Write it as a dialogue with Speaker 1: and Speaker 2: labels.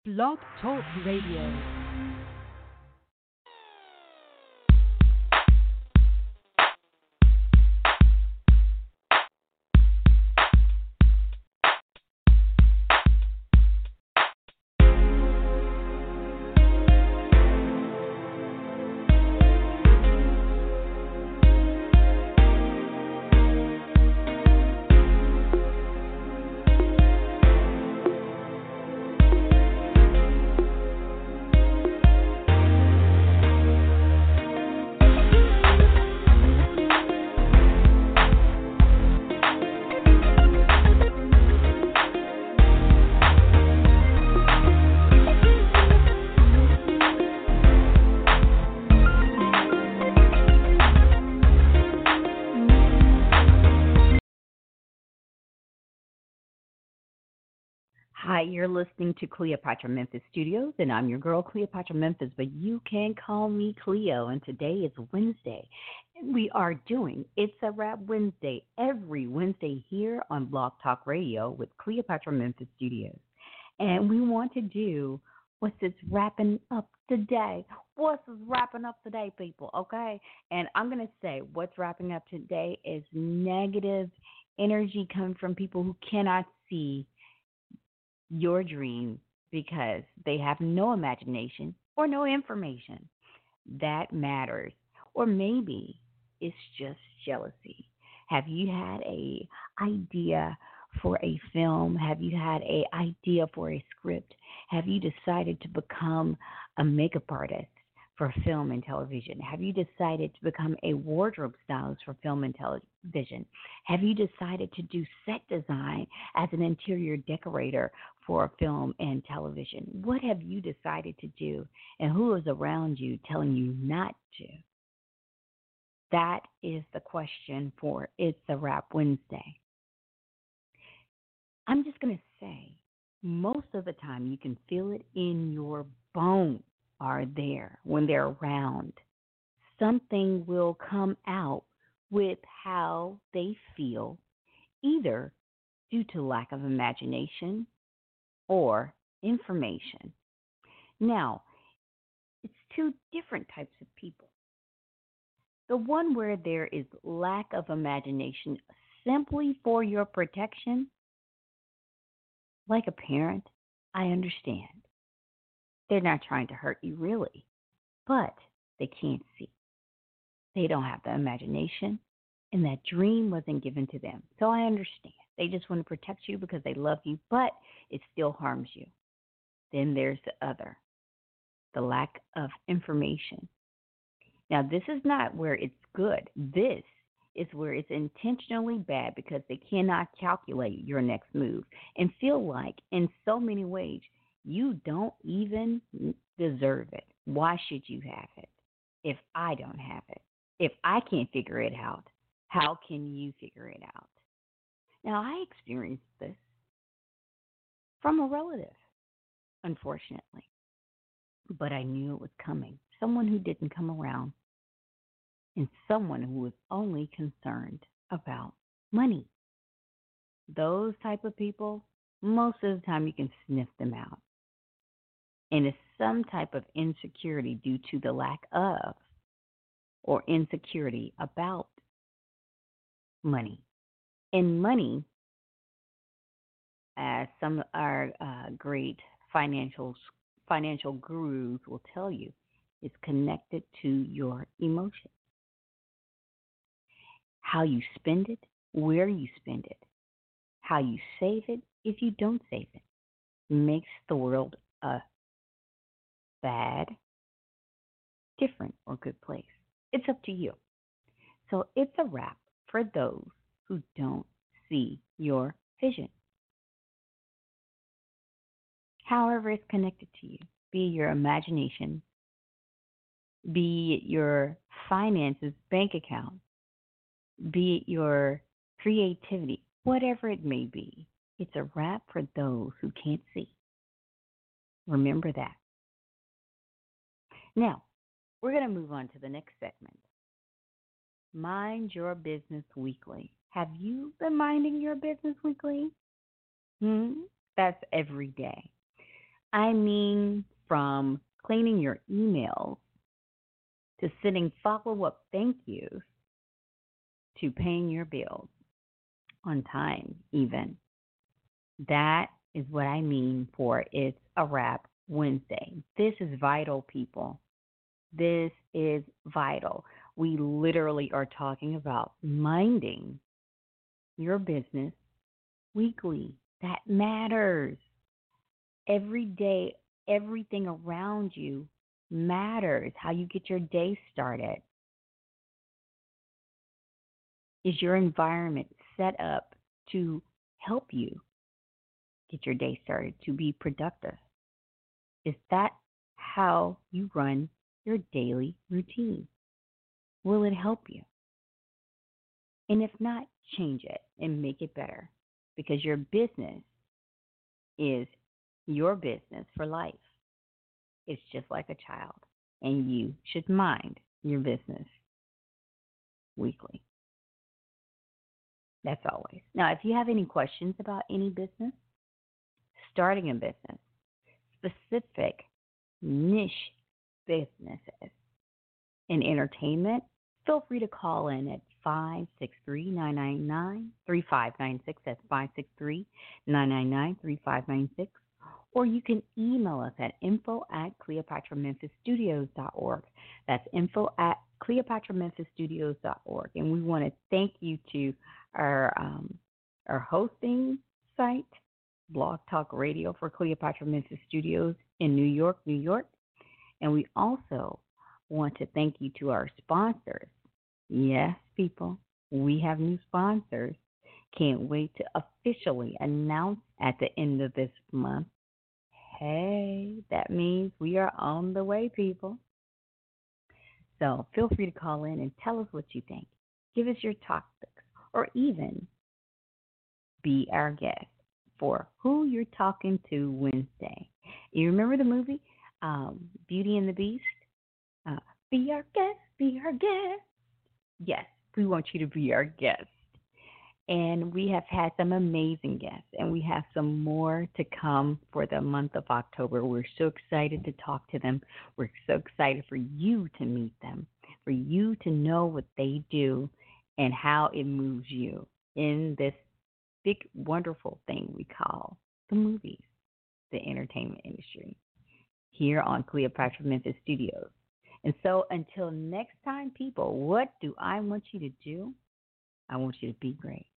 Speaker 1: Blog Talk Radio. Hi, you're listening to Cleopatra Memphis Studios, and I'm your girl, Cleopatra Memphis, but you can call me Cleo, and today is Wednesday. And we are doing It's a Wrap Wednesday every Wednesday here on Blog Talk Radio with Cleopatra Memphis Studios. And we want to do what's this wrapping up today. What's wrapping up today, people, okay? And I'm going to say what's wrapping up today is negative energy coming from people who cannot see your dream because they have no imagination or no information. That matters. Or maybe it's just jealousy. Have you had a idea for a film? Have you had a idea for a script? Have you decided to become a makeup artist for film and television? Have you decided to become a wardrobe stylist for film and television? Have you decided to do set design as an interior decorator for film and television? What have you decided to do, and who is around you telling you not to? That is the question for It's a Wrap Wednesday. I'm just going to say, most of the time you can feel it in your bones are there when they're around. Something will come out with how they feel, either due to lack of imagination or information. Now, it's two different types of people. The one where there is lack of imagination simply for your protection, like a parent, I understand. They're not trying to hurt you really, but they can't see. They don't have the imagination, and that dream wasn't given to them. So I understand. They just want to protect you because they love you, but it still harms you. Then there's the other, the lack of information. Now, this is not where it's good. This is where it's intentionally bad because they cannot calculate your next move and feel like in so many ways you don't even deserve it. Why should you have it if I don't have it? If I can't figure it out, how can you figure it out? Now, I experienced this from a relative, unfortunately, but I knew it was coming. Someone who didn't come around and someone who was only concerned about money. Those type of people, most of the time you can sniff them out. And it's some type of insecurity due to the lack of or insecurity about money. And money, as some of our great financial gurus will tell you, is connected to your emotions. How you spend it, where you spend it, how you save it, if you don't save it, makes the world a bad, different, or good place. It's up to you. So it's a wrap for those who don't see your vision. However, it's connected to you, be it your imagination, be it your finances, bank account, be it your creativity, whatever it may be. It's a wrap for those who can't see. Remember that. Now, we're going to move on to the next segment. Mind Your Business Weekly. Have you been minding your business weekly? That's every day. I mean, from cleaning your emails to sending follow up thank yous to paying your bills on time, even. That is what I mean for It's a Wrap Wednesday. This is vital, people. This is vital. We literally are talking about minding your business weekly. That matters. Every day, everything around you matters. How you get your day started. Is your environment set up to help you get your day started, to be productive? Is that how you run your daily routine? Will it help you? And if not, change it and make it better because your business is your business for life. It's just like a child, and you should mind your business weekly. That's always. Now, if you have any questions about any business, starting a business, specific niche businesses in entertainment, feel free to call in at 563-999-3596. That's 563-999-3596. Or you can email us at info@cleopatramemphisstudios.org. That's info@cleopatramemphisstudios.org. And we want to thank you to our hosting site, Blog Talk Radio for Cleopatra Memphis Studios in New York, New York. And we also want to thank you to our sponsors. Yes, people, we have new sponsors. Can't wait to officially announce at the end of this month. Hey, that means we are on the way, people. So feel free to call in and tell us what you think. Give us your topics, or even be our guest for Who You're Talking to Wednesday. You remember the movie Beauty and the Beast? Be our guest, be our guest. Yes, we want you to be our guest. And we have had some amazing guests, and we have some more to come for the month of October. We're so excited to talk to them. We're so excited for you to meet them, for you to know what they do and how it moves you in this big, wonderful thing we call the movies, the entertainment industry, here on Cleopatra Memphis Studios. And so until next time, people, what do I want you to do? I want you to be great.